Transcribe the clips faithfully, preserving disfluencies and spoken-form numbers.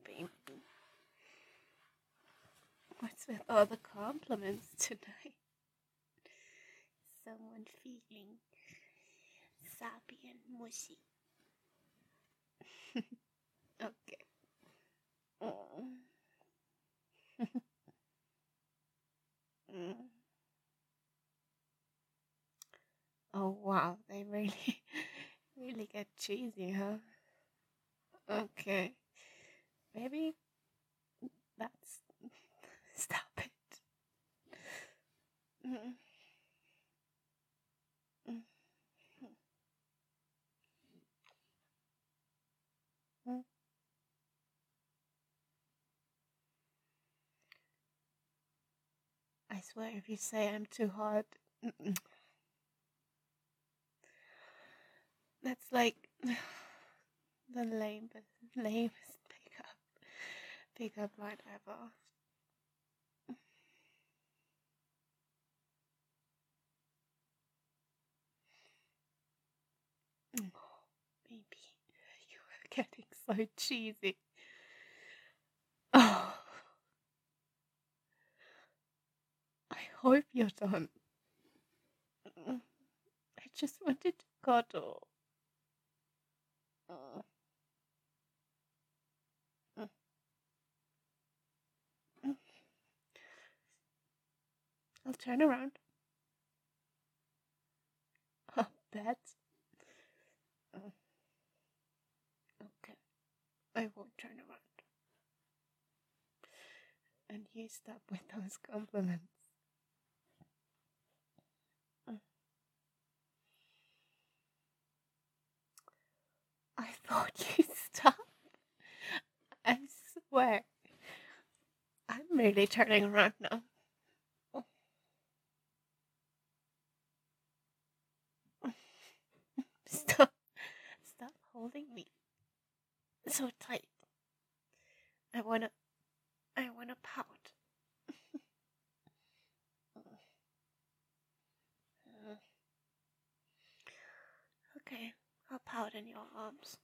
baby. What's with all the compliments tonight? Someone feeling sappy and mushy. Okay. Oh. Mm. Oh wow, they really, really get cheesy, huh? Okay, maybe that's stop it. Mm, mm, mm. I swear, if you say I'm too hard, mm-mm, that's like the lamest, lamest pickup, pickup line ever. Mm, baby, you are getting so cheesy. Oh, I hope you're done. Mm, I just wanted to cuddle. Mm, mm, mm. I'll turn around. Oh, bet. Mm, okay, I won't turn around. And you stop with those compliments. Mm. I thought you stopped. I swear. I'm really turning around now. Oh, stop. Stop holding me so tight. I wanna. I wanna pout. Mm. Okay, I'll pout in your arms.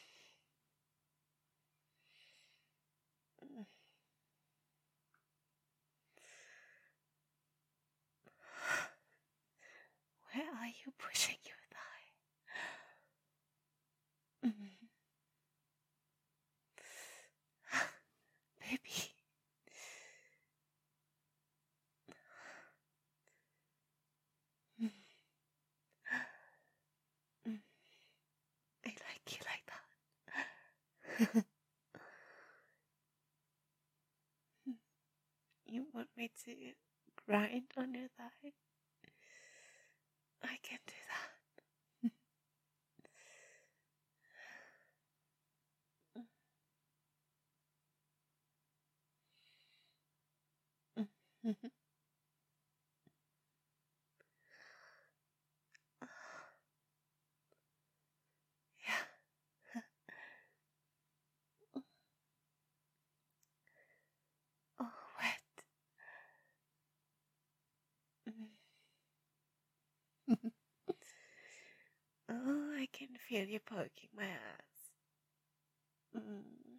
Mm. Where are you pushing your thigh? Mm. Baby. Mm. Mm. I like you like that. You want me to grind on your thigh? I can do that. Yeah. Oh, wet. Oh, I can feel you poking my ass. Mm.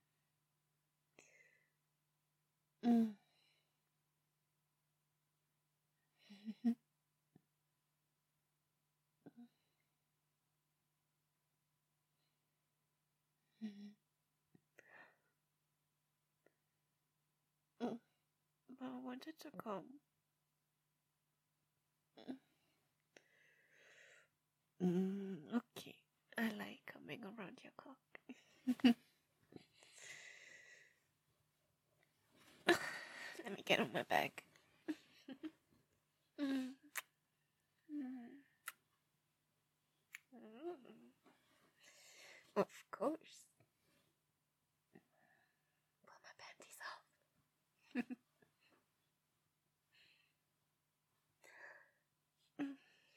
Mm. Mm. But I wanted to come. Mm, okay. I like coming around your cock. Let me get on my back. Mm. Mm. Mm. Of course. Pull my panties off. Mm.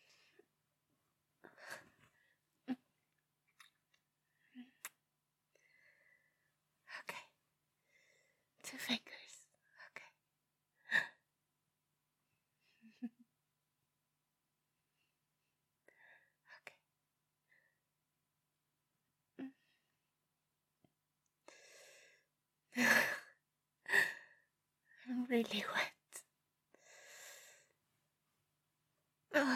Okay. Two fingers. Okay. Okay. Mm. really wet. Uh,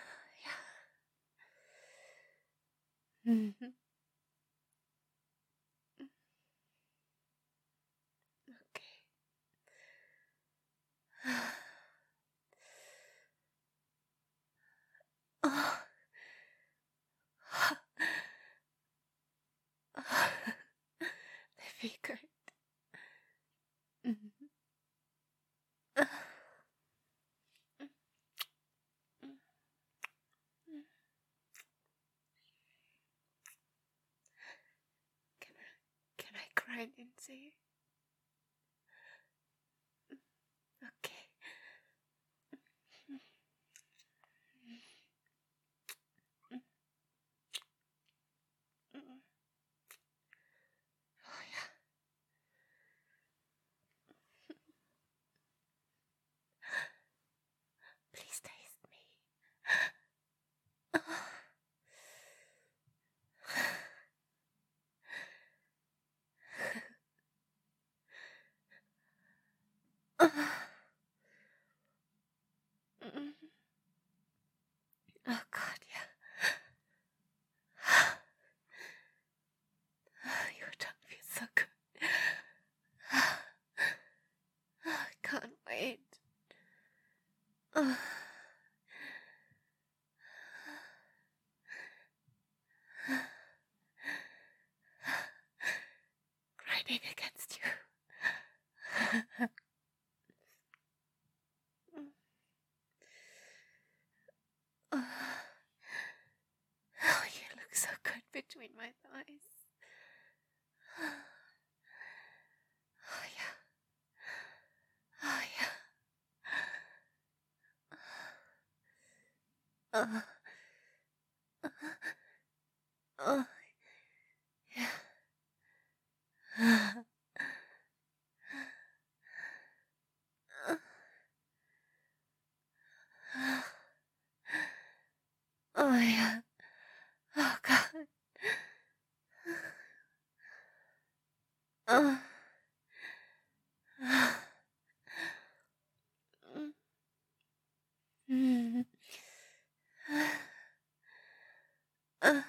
yeah. Mhm. Okay. Oh. Difficult. Mhm. Can I, can I cry into you? Okay. Oh yeah. Please taste me. Oh God, yeah. Your tongue feels so good. I can't wait. Grinding against you. Oh, you look so good between my thighs. Oh yeah. Oh yeah. Uh, uh, yeah. Oh yeah. Oh God. Uh, mm, uh,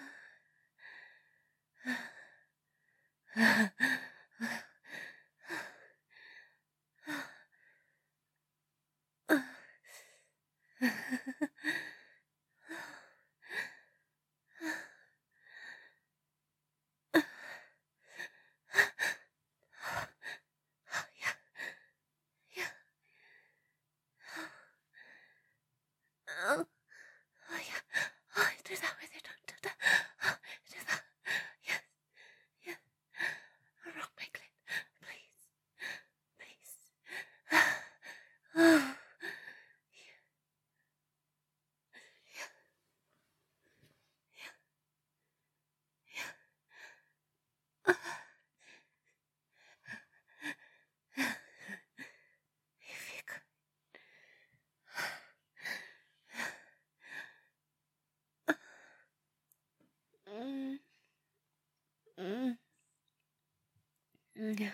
yeah. Yeah. Oh, oh yeah. Oh, do that with your tongue. Do that. Oh, do that. Yes. Yes. Rock my clit. Please. Please. Oh. If you could. Mm, mm, mm, yeah.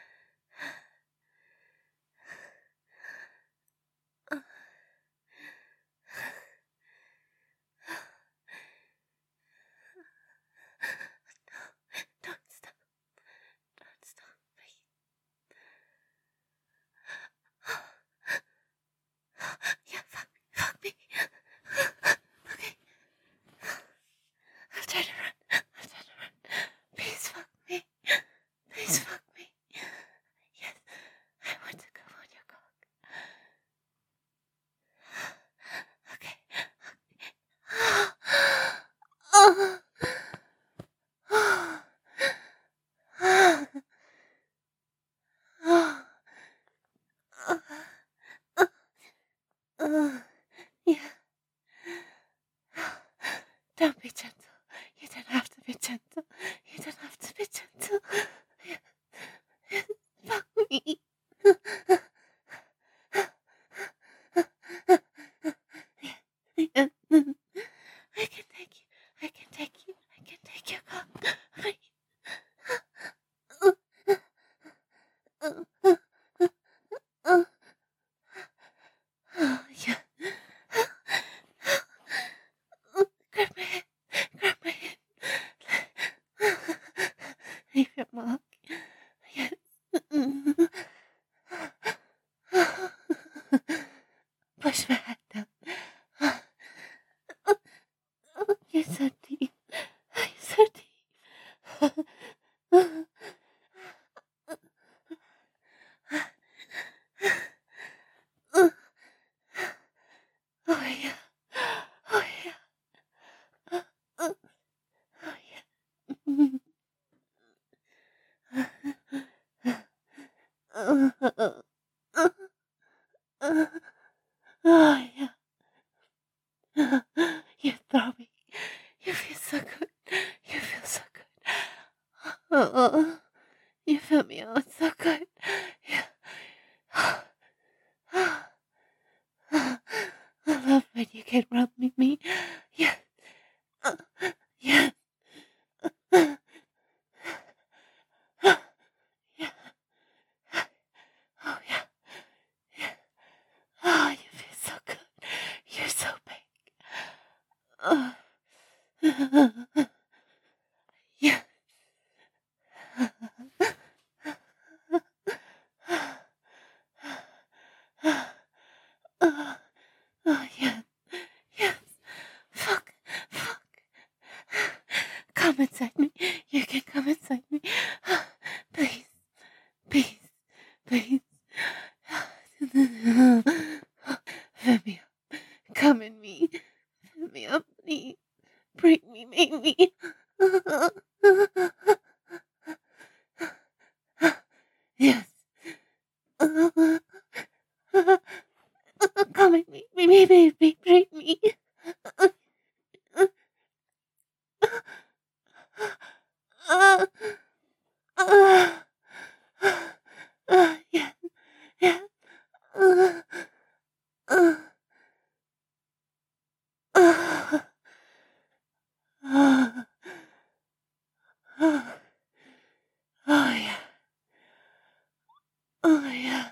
Don't stop. Don't stop. Breathe. Yeah, fuck me. Fuck me. Okay. I'll try to run. I'll try to run. Please fuck me. Please fuck me. Yes, I want to go on your cock. Okay. Oh. Yeah. Don't be gentle. You don't have to be gentle. You don't have to be gentle. Fuck me. I can take you. I can take you. I can take your cock. I... You're so deep. You're so deep. Oh yeah. Oh yeah. Oh yeah. Oh yeah. You're throbbing. You feel so good. You feel so good. Oh, you feel me out so good. Yeah. I love when you can rub me. me. Yeah. Yeah. Yeah. Oh yeah. Yeah. Oh, you feel so good. You're so big. Oh. Yeah. Oh, oh yeah. Yes. Fuck. Fuck. Come inside me. You can come inside me. Please. Please. Please. Fill me up. Come in me. Fill me up, please. Break me, make me. Yes. Come in me. Baby, baby, break me. Yeah. Yeah. Oh yeah. Oh yeah.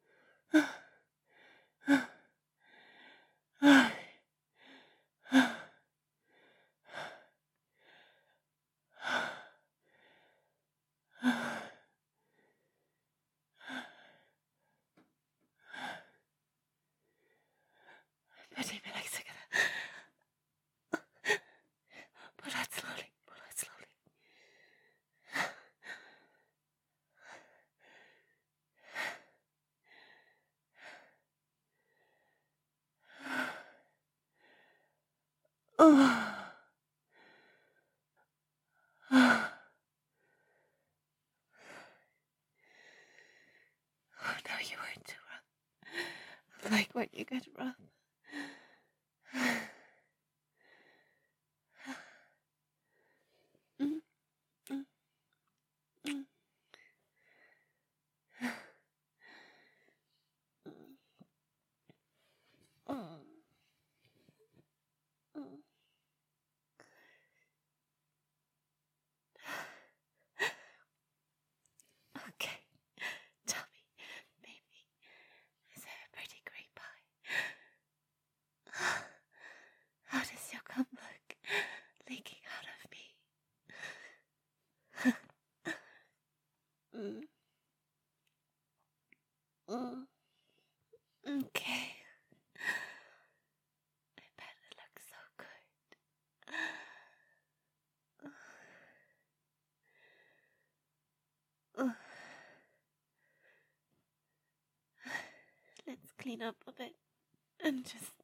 Putting my legs together. Pull out slowly. Pull out slowly. Oh. Oh, no, you weren't too rough. I like when you get rough. Mm, mm, mm, mm, mm. Okay, tell me, baby, is that a pretty great pie? How does your cum look leaking out of me? mm, mm, okay. I bet it looks so good. Let's clean up a bit and just